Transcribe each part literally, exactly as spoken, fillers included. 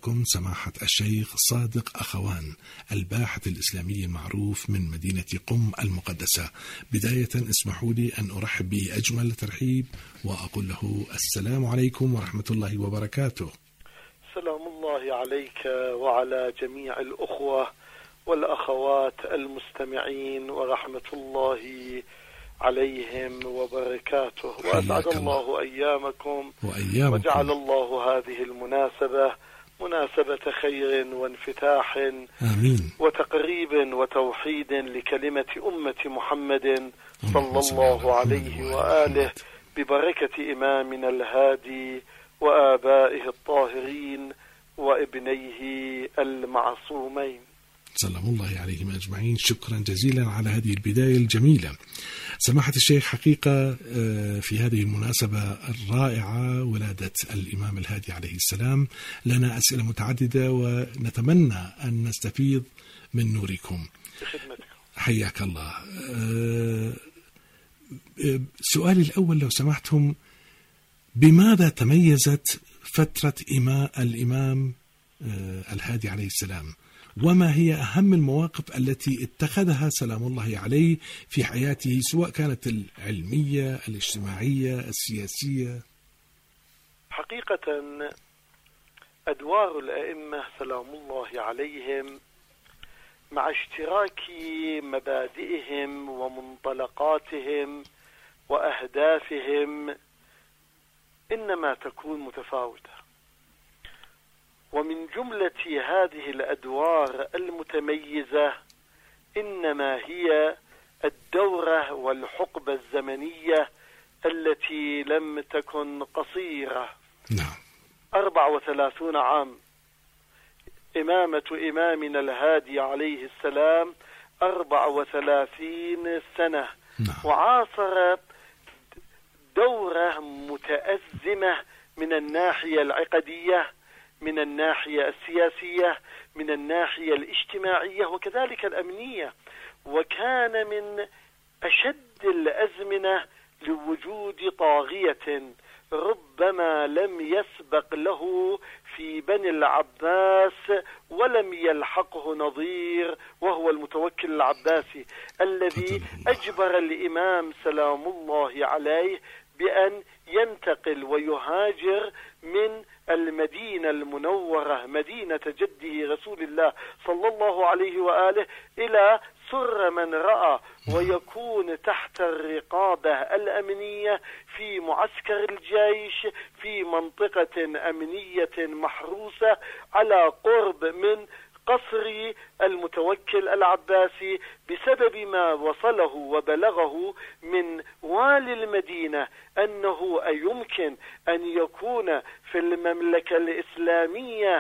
معكم سماحة الشيخ صادق أخوان، الباحث الإسلامي المعروف من مدينة قم المقدسة. بداية اسمحوا لي أن أرحب به أجمل ترحيب وأقول له السلام عليكم ورحمة الله وبركاته. سلام الله عليك وعلى جميع الأخوة والأخوات المستمعين ورحمة الله عليهم وبركاته، وأسعد الله أيامكم وأيامكم، وجعل الله هذه المناسبة مناسبة خير وانفتاح آمين وتقريب وتوحيد لكلمة أمة محمد صلى الله عليه وآله ببركة إمامنا الهادي وآبائه الطاهرين وابنيه المعصومين سلام الله عليهم أجمعين. شكرا جزيلا على هذه البداية الجميلة. سماحة الشيخ، حقيقة في هذه المناسبة الرائعة ولادة الإمام الهادي عليه السلام لنا أسئلة متعددة ونتمنى أن نستفيد من نوركم. حياك الله. سؤالي الأول لو سمحتم، بماذا تميزت فترة إمام الإمام الهادي عليه السلام، وما هي أهم المواقف التي اتخذها سلام الله عليه في حياته، سواء كانت العلمية الاجتماعية السياسية؟ حقيقة أدوار الأئمة سلام الله عليهم مع اشتراك مبادئهم ومنطلقاتهم وأهدافهم إنما تكون متفاوتة، ومن جملة هذه الأدوار المتميزة إنما هي الدورة والحقبة الزمنية التي لم تكن قصيرة. نعم. أربع وثلاثون عام. إمامة إمامنا الهادي عليه السلام أربع وثلاثين سنة. نعم. وعاصر دورة متأزمة من الناحية العقدية، من الناحية السياسية، من الناحية الاجتماعية، وكذلك الأمنية. وكان من أشد الأزمنة لوجود طاغية ربما لم يسبق له في بني العباس ولم يلحقه نظير، وهو المتوكل العباسي الذي أجبر الإمام سلام الله عليه بأن ينتقل ويهاجر من المدينة المنورة مدينة جده رسول الله صلى الله عليه وآله إلى سر من رأى، ويكون تحت الرقابة الأمنية في معسكر الجيش في منطقة أمنية محروسة على قرب من قصر المتوكل العباسي، بسبب ما وصله وبلغه من والي المدينة أنه أيمكن أن يكون في المملكة الإسلامية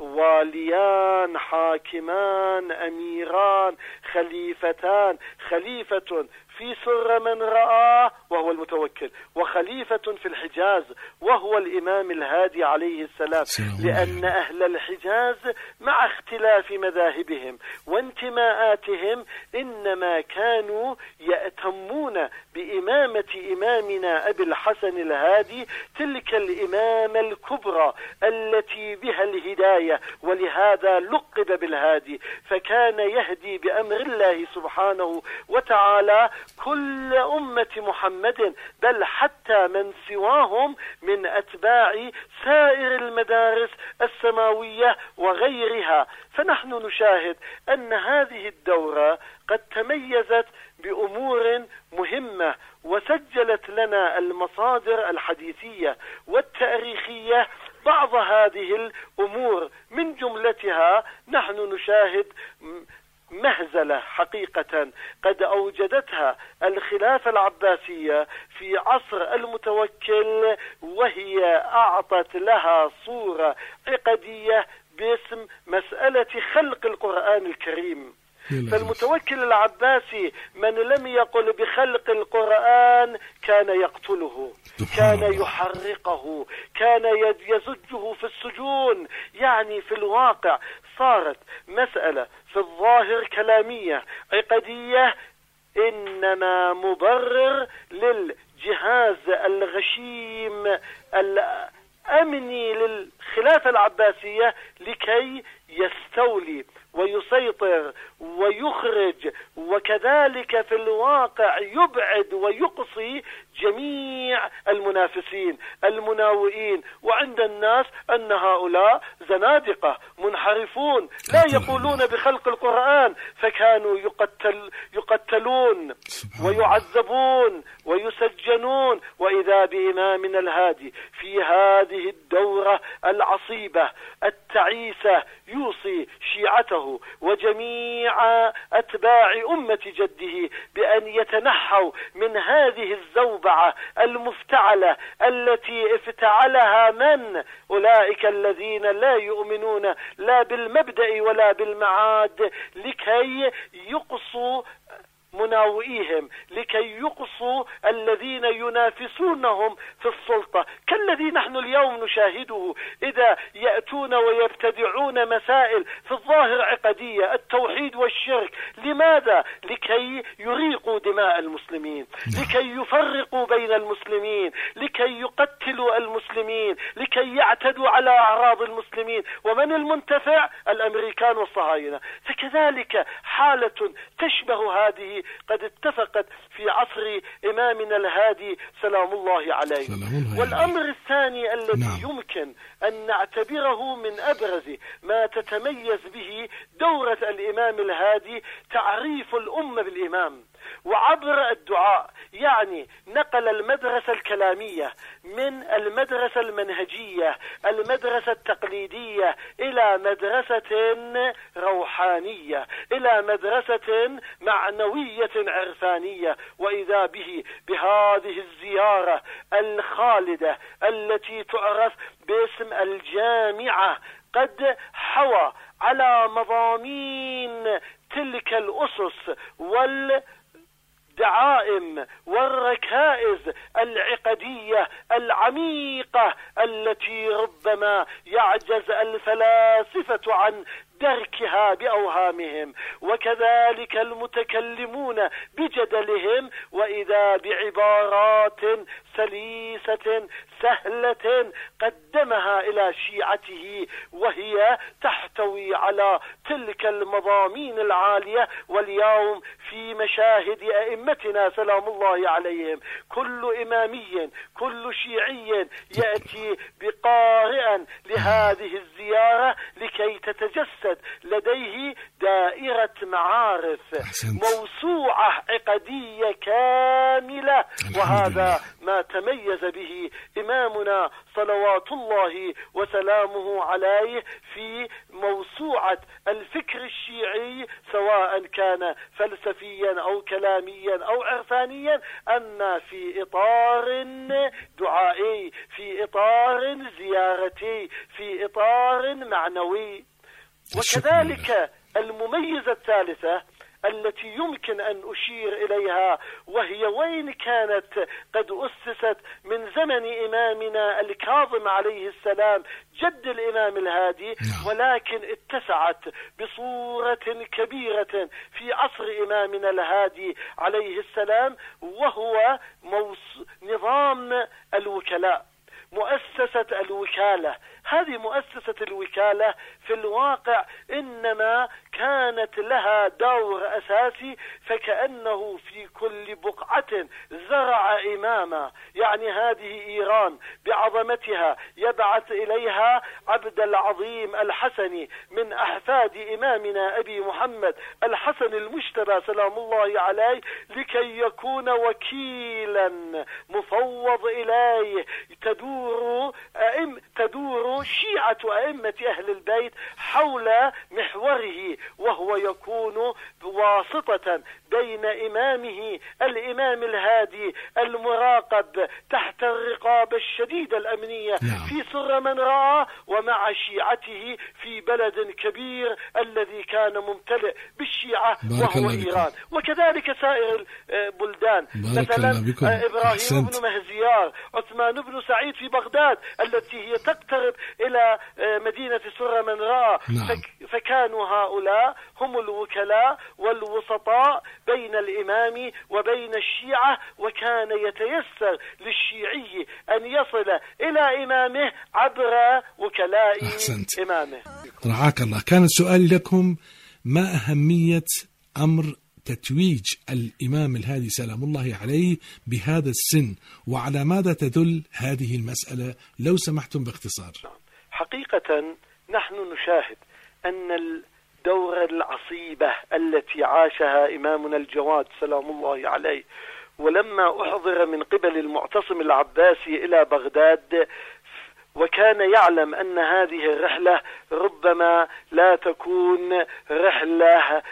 واليان حاكمان أميران خليفتان، خليفة في سر من رآه وهو المتوكل، وخليفة في الحجاز وهو الإمام الهادي عليه السلام، لأن أهل الحجاز مع اختلاف مذاهبهم وانتماءاتهم إنما كانوا يأتمون بإمامة إمامنا أبي الحسن الهادي، تلك الإمامة الكبرى التي بها الهداية، ولهذا لقب بالهادي، فكان يهدي بأمر الله سبحانه وتعالى كل أمة محمد، بل حتى من سواهم من أتباع سائر المدارس السماوية وغيرها. فنحن نشاهد أن هذه الدورة قد تميزت بأمور مهمة، وسجلت لنا المصادر الحديثية والتاريخية بعض هذه الأمور. من جملتها نحن نشاهد مهزلة حقيقة قد أوجدتها الخلافة العباسية في عصر المتوكل، وهي أعطت لها صورة عقدية باسم مسألة خلق القرآن الكريم. فالمتوكل العباسي من لم يقل بخلق القرآن كان يقتله، كان يحرقه، كان يزجه في السجون. يعني في الواقع صارت مسألة في الظاهر كلامية عقدية، إنما مبرر للجهاز الغشيم أمني للخلافة العباسية لكي يستولي ويسيطر ويخرج، وكذلك في الواقع يبعد ويقصي جميع المنافسين المناوئين. وعند الناس أن هؤلاء زنادقة منحرفون لا يقولون بخلق القرآن، فكانوا يقتل يقتلون ويعذبون ويسجنون. وإذا بإمامنا الهادي في هذه الدورة العصيبة التعيسة يوصي شيعته وجميع أتباع أمة جده بأن يتنحوا من هذه الزوبعة المفتعلة التي افتعلها من أولئك الذين لا يؤمنون لا بالمبدأ ولا بالمعاد، لكي يقصوا مناوئيهم، لكي يقصوا الذين ينافسونهم في السلطة، كالذي نحن اليوم نشاهده إذا يأتون ويبتدعون مسائل في الظاهر عقدية، التوحيد والشرك. لماذا؟ لكي يريقوا دماء المسلمين، لكي يفرقوا بين المسلمين، لكي يقتلوا المسلمين، لكي يعتدوا على أعراض المسلمين. ومن المنتفع؟ الأمريكان والصهاينة. فكذلك حالة تشبه هذه قد اتفقت في عصر إمامنا الهادي سلام الله عليه. والأمر الثاني الذي نعم. يمكن أن نعتبره من أبرز ما تتميز به دورة الإمام الهادي تعريف الأمة بالإمام وعبر الدعاء، يعني نقل المدرسة الكلامية من المدرسة المنهجية المدرسة التقليدية إلى مدرسة روحانية، إلى مدرسة معنوية عرفانية. وإذا به بهذه الزيارة الخالدة التي تعرف باسم الجامعة قد حوى على مضامين تلك الأسس وال الدعائم والركائز العقدية العميقة التي ربما يعجز الفلاسفة عن دركها بأوهامهم، وكذلك المتكلمون بجدلهم، وإذا بعبارات سليسة سهلة قدمها إلى شيعته وهي تحتوي على تلك المضامين العالية. واليوم في مشاهد أئمتنا سلام الله عليهم كل إمامي كل شيعي يأتي بقارئا لهذه الزيارة لكي تتجسد لديه دائرة معارف موسوعة عقدية كاملة. وهذا ما تميز به إمامنا صلوات الله وسلامه عليه في موسوعة الفكر الشيعي، سواء كان فلسفيا أو كلاميا أو عرفانيا، أما في إطار دعائي، في إطار زيارتي، في إطار معنوي. وكذلك المميزة الثالثة التي يمكن أن أشير إليها، وهي وين كانت قد أسست من زمن إمامنا الكاظم عليه السلام جد الإمام الهادي، ولكن اتسعت بصورة كبيرة في عصر إمامنا الهادي عليه السلام، وهو نظام الوكلاء، مؤسسة الوكالة. هذه مؤسسة الوكالة في الواقع إنما كانت لها دور أساسي، فكأنه في كل بقعة زرع إماما. يعني هذه إيران بعظمتها يبعث إليها عبد العظيم الحسني من أحفاد إمامنا أبي محمد الحسن المجتبى سلام الله عليه لكي يكون وكيلا مفوض إليه تدور أئم تدور شيعة أئمة أهل البيت حول محوره، وهو يكون واسطة بين إمامه الإمام الهادي المراقب تحت الرقابة الشديدة الأمنية في سر من رأى، ومع شيعته في بلد كبير الذي كان ممتلئ بالشيعة وهو إيران. وكذلك سائر البلدان، مثلا إبراهيم بن مهزيار، عثمان بن سعيد في بغداد التي هي تقترب إلى مدينة سر من رأى. نعم. فكانوا هؤلاء هم الوكلاء والوسطاء بين الإمام وبين الشيعة، وكان يتيسر للشيعي أن يصل إلى إمامه عبر وكلاء أحسنت. إمامه. رعاك الله. كان سؤالي لكم: ما أهمية أمر تتويج الإمام الهادي سلام الله عليه بهذا السن، وعلى ماذا تدل هذه المسألة لو سمحتم باختصار؟ حقيقة نحن نشاهد أن الدورة العصيبة التي عاشها إمامنا الجواد سلام الله عليه، ولما أحضر من قبل المعتصم العباسي إلى بغداد وكان يعلم أن هذه الرحلة ربما لا تكون رحلة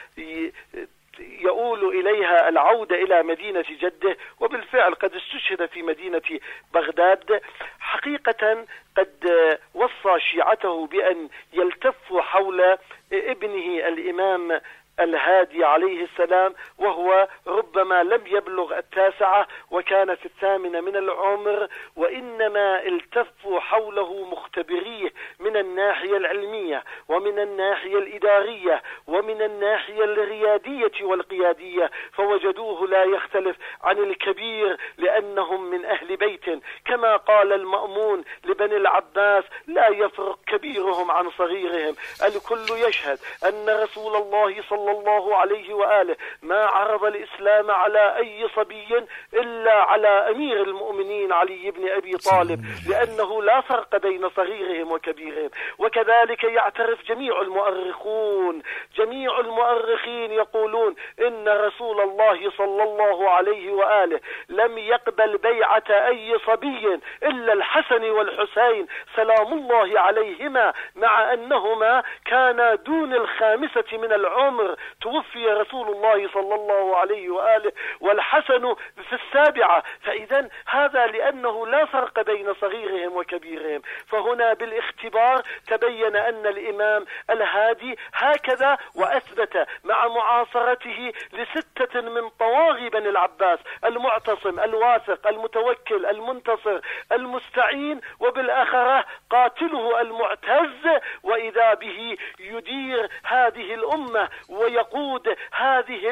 يؤول إليها العودة إلى مدينة جده، وبالفعل قد استشهد في مدينة بغداد. حقيقة قد وصى شيعته بأن يلتفوا حول ابنه الإمام الهادي عليه السلام، وهو ربما لم يبلغ التاسعة وكان في الثامنة من العمر، وإنما التفوا حوله مختبريه من الناحية العلمية ومن الناحية الإدارية ومن الناحية الريادية والقيادية، فوجدوه لا يختلف عن الكبير لأنهم من أهل بيت، كما قال المأمون لبني العباس: لا يفرق كبيرهم عن صغيرهم، الكل يشهد أن رسول الله صلى الله عليه وآله ما عرض الإسلام على أي صبي إلا على أمير المؤمنين علي بن أبي طالب، لأنه لا فرق بين صغيرهم وكبيرهم. وكذلك يعترف جميع المؤرخون، جميع المؤرخين يقولون إن رسول الله صلى الله عليه وآله لم يقبل بيعة أي صبي إلا الحسن والحسين سلام الله عليهما، مع أنهما كانا دون الخامسة من العمر. توفي رسول الله صلى الله عليه وآله والحسن في السابعة، فإذا هذا لأنه لا فرق بين صغيرهم وكبيرهم. فهنا بالاختبار تبين أن الإمام الهادي هكذا، وأثبت مع معاصرته لستة من طواغي بني العباس: المعتصم، الواثق، المتوكل، المنتصر، المستعين، وبالآخرة قاتله المعتز، وإذا به يدير هذه الأمة ويقود هذه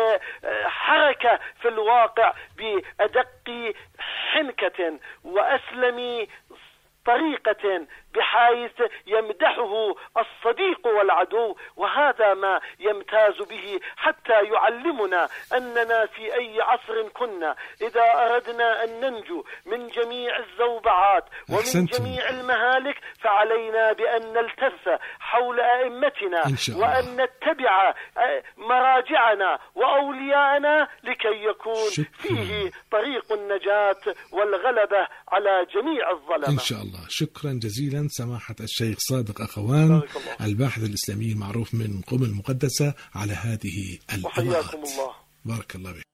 الحركة في الواقع بأدق حنكة وأسلم طريقة، بحيث يمدحه الصديق والعدو. وهذا ما يمتاز به حتى يعلمنا أننا في أي عصر كنا إذا أردنا أن ننجو من جميع الزوبعات ومن أحسنتم. جميع المهالك فعلينا بأن نلتف حول أئمتنا وأن نتبع مراجعنا وأولياءنا لكي يكون شكرا. فيه طريق النجاة والغلبة على جميع الظلمة إن شاء الله. شكرا جزيلا سماحة الشيخ صادق أخوان، الباحث الإسلامي المعروف من قم المقدسة، على هذه الإضاءات. وحياكم الله. بارك الله بك.